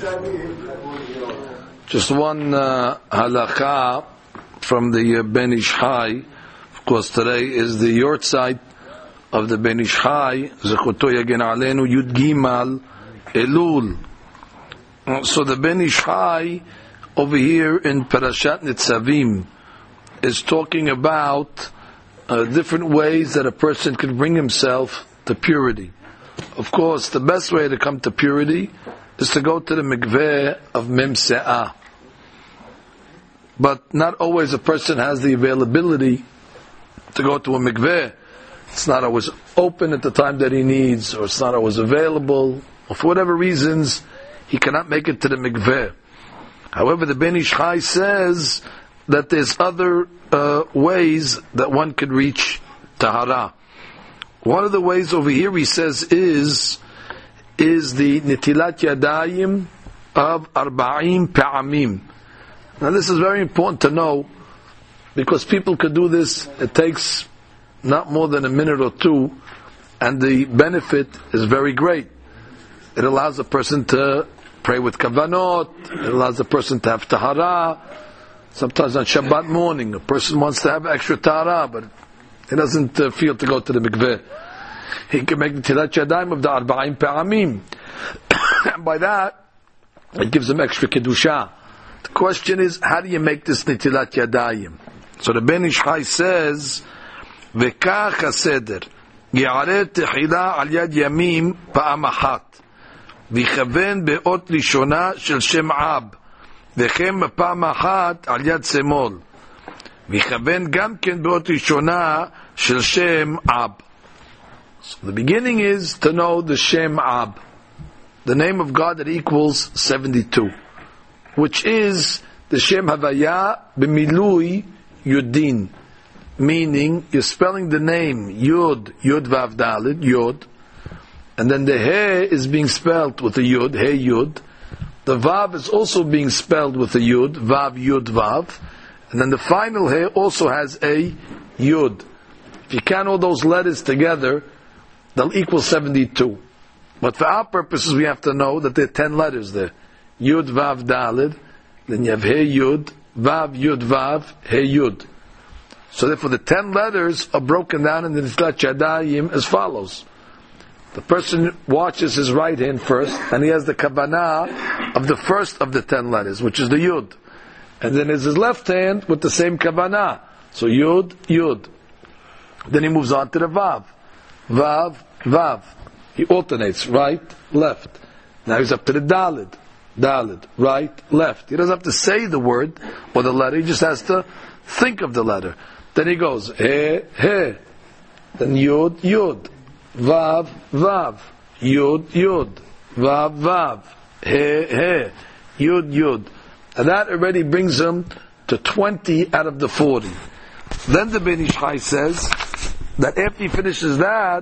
Just one halakha from the Ben Ish Chai. Of course, today is the yortzeit of the Ben Ish Chai. Zechuto Yagen Aleinu Yud Gimal Elul. So the Ben Ish Chai over here in Parashat Nitzavim is talking about different ways that a person can bring himself to purity. Of course, the best way to come to purity is to go to the mikveh of Mem Se'ah. But not always a person has the availability to go to a mikveh. It's not always open at the time that he needs, or it's not always available, or for whatever reasons, he cannot make it to the mikveh. However, the Ben Ish Chai says that there's other ways that one could reach tahara. One of the ways over here, he says, is the nitilat yadayim of 40 pa'amim. Now this is very important to know, because people could do this, it takes not more than a minute or two, and the benefit is very great. It allows a person to pray with kavanot, it allows a person to have tahara. Sometimes on Shabbat morning, a person wants to have extra tahara, but he doesn't feel to go to the mikveh. He can make the tilat yadayim of the 40 pa'amim. And by that, it gives him extra kedusha. The question is, how do you make this nitilat yadayim? So the Ben Ish Chai says, "V'kach haseder ya'areh tehila al yad yamim pa'am achat, v'yichaven be'ot rishona shel shem ab, v'chem pa'am achat al yad semol, v'yichaven gam ken be'ot rishona shel shem ab." So the beginning is to know the Shem Ab, the name of God that equals 72, which is the Shem Havaya b'milui Yudin, meaning you're spelling the name Yud, Yud Vav Dalid, Yud, and then the He is being spelled with a Yud, He Yud. The Vav is also being spelled with a Yud, Vav Yud Vav, and then the final He also has a Yud. If you count all those letters together, they'll equal 72. But for our purposes, we have to know that there are 10 letters there. Yud, Vav, Dalid. Then you have He, Yud, Vav, Yud, Vav, He, Yud. So therefore the 10 letters are broken down in the Nitilat Yadayim as follows. The person watches his right hand first, and he has the kavanah of the first of the 10 letters, which is the Yud. And then is his left hand with the same kavanah. So Yud, Yud. Then he moves on to the Vav. Vav, Vav. He alternates right, left. Now he's up to the Dalid. Dalid, right, left. He doesn't have to say the word or the letter, he just has to think of the letter. Then he goes, He, He. Then Yud, Yud. Vav, Vav. Yud, Yud. Vav, Vav. He, He. Yud, Yud. And that already brings him to 20 out of the 40. Then the Ben Ish Chai says that after he finishes that,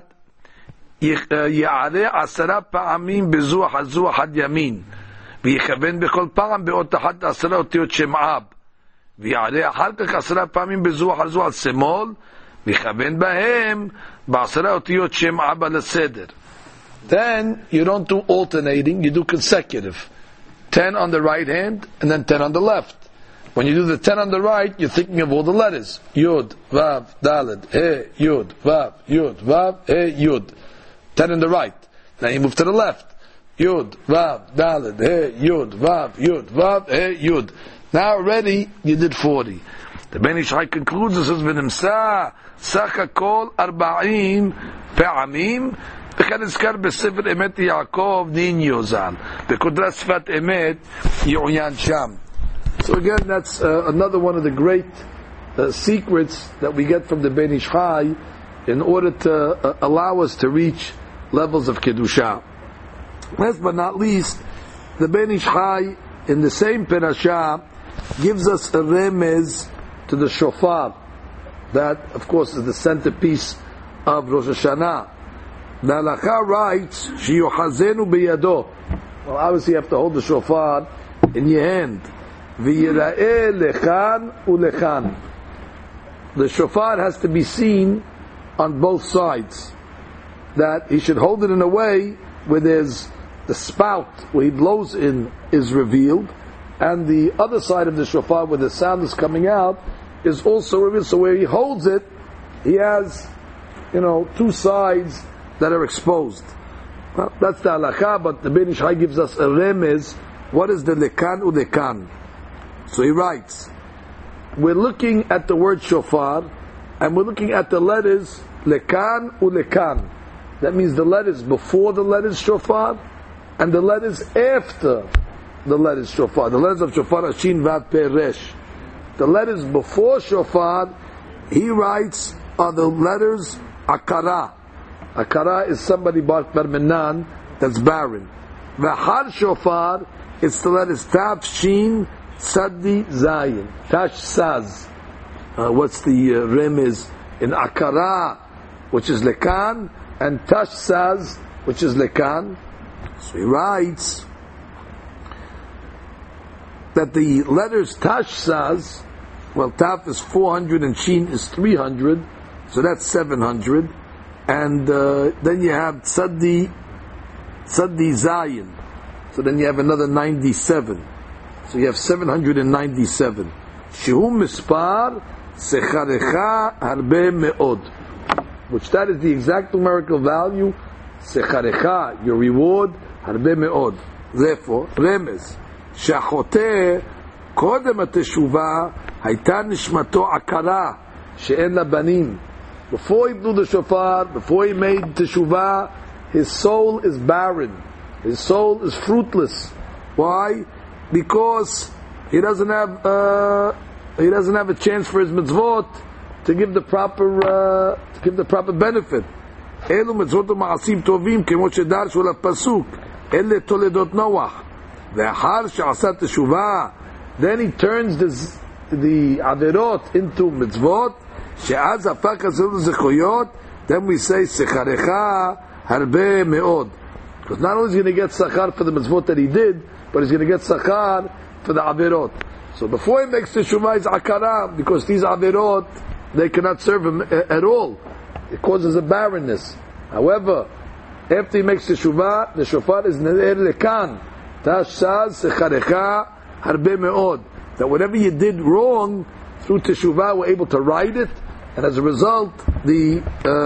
יערה 10 פעמים בזוח הזוח עד ימין, ויכוון בכל פעם באות אחת 10 אותיות שם אב, ויערה אחר כך 10 פעמים בזוח הזוח על שמאל, ויכוון בהם ב10 אותיות שם אב על הסדר. Then you don't do alternating, you do consecutive. 10 on the right hand, and then 10 on the left. When you do the 10 on the right, you're thinking of all the letters. Yud, Vav, Daled, He, Yud, Vav, Yud, Vav, He, Yud. 10 on the right. Now you move to the left. Yud, Vav, Daled, He, Yud, Vav, Yud, Vav, He, Yud. Now already you did 40. The Ben Ish Chai concludes and says, "V'nimsa sach kol 40 פעמים, וכן נזכר בספר אמת יעקב ניניו ז"ל, בקודרת שפת אמת יעוין שם." So again, that's another one of the great secrets that we get from the Ben Ish Chai in order to allow us to reach levels of Kedusha. Last but not least, the Ben Ish Chai in the same parasha gives us a remez to the shofar. That, of course, is the centerpiece of Rosh Hashanah. The Halakha writes, "Shiyuchazenu biyado." Well, obviously you have to hold the shofar in your hand. V'yira'eh lechan ulechan. The shofar has to be seen on both sides. That he should hold it in a way where there's the spout where he blows in is revealed, and the other side of the shofar where the sound is coming out is also revealed. So where he holds it, he has, two sides that are exposed. Well, that's the halakha, but the Ben Ish Chai gives us a remez. What is the lekan ulekan? So he writes, we're looking at the word shofar, and we're looking at the letters lekan ulekan. That means the letters before the letters shofar, and the letters after the letters shofar. The letters of shofar are shin, vav, pe, resh. The letters before shofar, he writes, are the letters akara. Akara is somebody bar minan that's barren. V'har shofar, it's the letters tav, shin, tzadi, zayin. Tash, saz. What's the remez in akara, which is lekan, and tash, saz, which is lekan. So he writes that the letters tash, saz, well, taf is 400 and shin is 300, so that's 700. And then you have tzadi zayin, so then you have another 97. So you have 797. Shehu mispar secharecha harbe me'od, which that is the exact numerical value. Secharecha, your reward, harbe me'od. Therefore, remez she'achoteh kodem ateshuva hayta nishmato akara she'en la banim. Before he blew the shofar, before he made teshuvah, his soul is barren. His soul is fruitless. Why? Because he doesn't have a chance for his mitzvot to give the proper benefit. Elu mitzvot u'ma'asim tovim kemo shedar shul pasuk. Ele toledot Noach. Ve'achar she'asa teshuvah. Then he turns the averot into mitzvot. She'az hafak hazeh zechuyot. Then we say secharecha harbe me'od. Because not only is he going to get sachar for the mitzvot that he did, but he's going to get sachar for the averot. So before he makes teshuvah, it's akara, because these averot, they cannot serve him at all. It causes a barrenness. However, after he makes teshuvah, the shofar is ne'er lekan. Tash, saz, secharecha harbe me'od. That whatever you did wrong, through teshuvah, we're able to write it, and as a result, the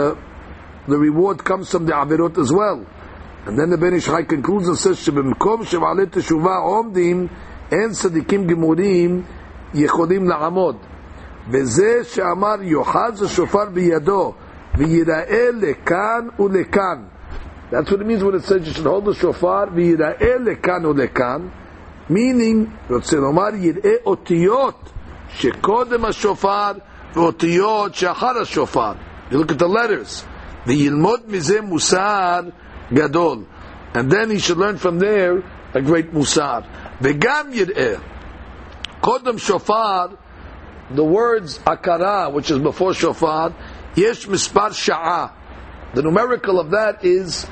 reward comes from the averot as well. And then the Ben Ish Chai concludes and says, "Shebemkom shev'alei teshuvah omdim en tzadikim gemurim yecholim la'amod. V'zeh she'amar yochaz hashofar biyado v'yira'eh lekan ulekan." That's what it means when it says you should hold the shofar v'yira'eh lekan ulekan, meaning Rotzeh lomar yira'eh otiyot shekodem hashofar v'otiyot she'achar hashofar. You look at the letters. V'yilmod mizeh musar gadol, and then he should learn from there a great musar. V'gam yir'eh kodem shofar, the words akara, which is before shofar, yesh mispar sha'ah. The numerical of that is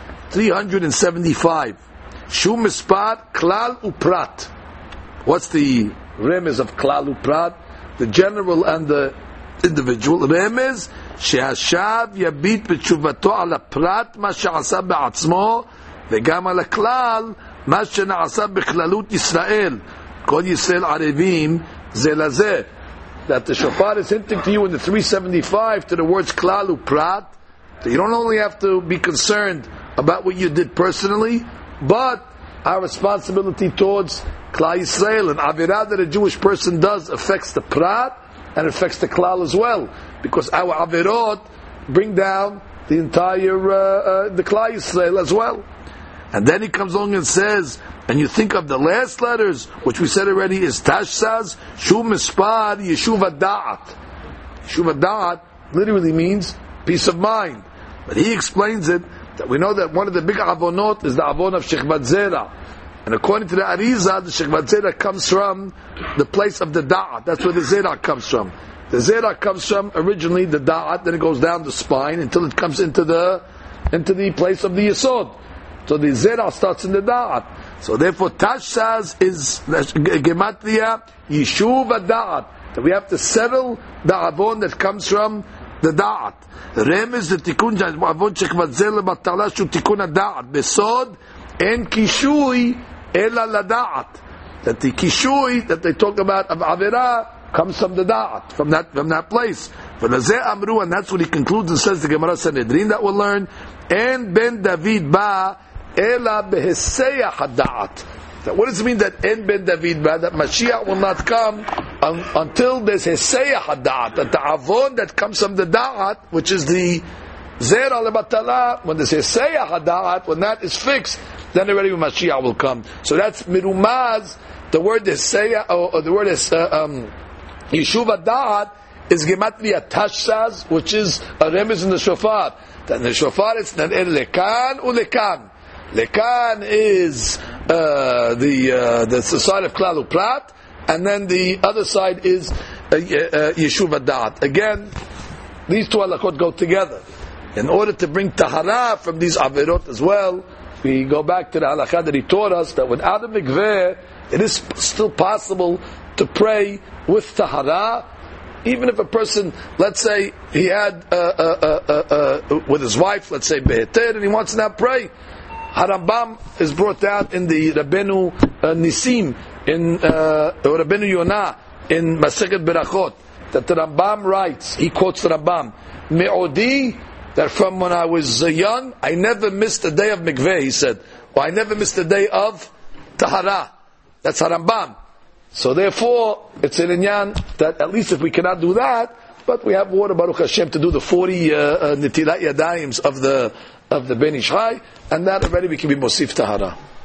375. Shu mispar klal uprat. What's the remez of klal uprat? The general and the individual. Remez she'ashav yabit b'tshuvato ala prat ma she'asa ba'atzmo v'gam ala klal ma she'na'asa b'chlalut Yisrael. Kol Yisrael arevim ze lazeh. That the shofar is hinting to you in the 375 to the words klal uprat. So you don't only have to be concerned about what you did personally, but our responsibility towards Klal Yisrael and Avirah that a Jewish person does affects the prat and affects the klal as well, because our Avirot bring down the entire the Klal Yisrael as well. And then he comes along and says, and you think of the last letters, which we said already is Tashsaz, Shu Mispar, Yeshuv Da'at. Yeshuv Da'at literally means peace of mind. But he explains it, that we know that one of the big avonot is the avon of Shechvat Zera. And according to the Arizah, the Shechvat Zera comes from the place of the Da'at. That's where the Zera comes from. The Zera comes from originally the Da'at, then it goes down the spine until it comes into the place of the Yesod. So the Zera starts in the Da'at. So therefore Tashsaz is Gematria Yeshuv Da'at. That we have to settle the avon that comes from the Da'at. Remez the Tikkun Avon Shechvat Zera Batala Shu Tikkun Da'at. Besod En kishui ela lada'at. That the kishui that they talk about of avera comes from the da'at, from that place. V'lazeh amru, and that's what he concludes and says the Gemara Sanhedrin that we'll learn. En ben David ba ela beheseyah hada'at. What does it mean that En ben David ba, that Mashiach will not come until there's heseyah hada'at, that the avon that comes from the da'at, which is the zer al-batala, when there's heseyah hada'at, when that is fixed, then already Mashiach will come. So that's mirumaz. The word heseyah, or the word is yeshuv hada'at, is gematria tashaz, which is a remez in the shofar. That in the shofar it's nan'er lekan ulekan. Lekan is the side of klal uprat, and then the other side is yeshuv hada'at. Again, these two halachot go together. In order to bring tahara from these averot as well, we go back to the halakha that he taught us, that without a mikveh, it is still possible to pray with tahara, even if a person, let's say, he had with his wife, let's say beheter, and he wants to now pray. Harambam is brought out in the Rabbeinu Nisim, in Rabbeinu Yonah, in Masechet Berachot, that the Rambam writes, he quotes the Rambam, Me'odi, that from when I was young, I never missed a day of mikveh, he said, or I never missed a day of tahara. That's Harambam. So therefore, it's an inyan that at least if we cannot do that, but we have water, Baruch Hashem, to do the 40 nitilat yadayim of the Ben Ish Chai, and that already we can be mosif tahara.